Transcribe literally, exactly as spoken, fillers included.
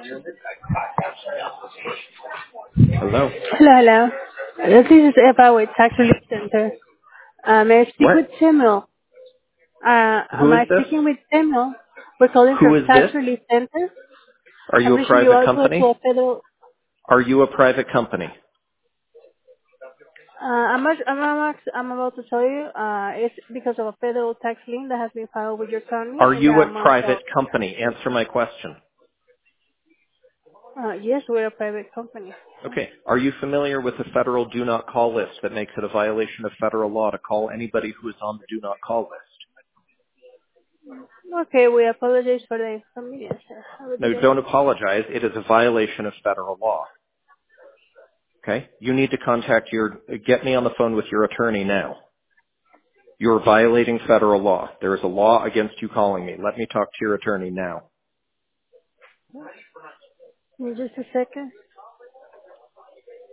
Hello. Hello, hello. This is Eva with Tax Relief Center. Uh, may I speak What? with Samuel? Uh, am Who is I this? speaking with Samuel? We're calling Who from is Tax this? Relief Center. Are I'm you a reaching you private also to company? a federal. Are you a private company? Uh, I'm, not, I'm, not, I'm about to tell you. Uh, it's because of a federal tax lien that has been filed with your Are county in the you a amount of. private company? Answer my question. Uh, yes, we're a private company. Okay. Are you familiar with the federal do not call list that makes it a violation of federal law to call anybody who is on the do not call list? Okay, we apologize for the inconvenience. sir. Have a good No, day. don't apologize. It is a violation of federal law. Okay? You need to contact your, get me on the phone with your attorney now. You're violating federal law. There is a law against you calling me. Let me talk to your attorney now. In just a second.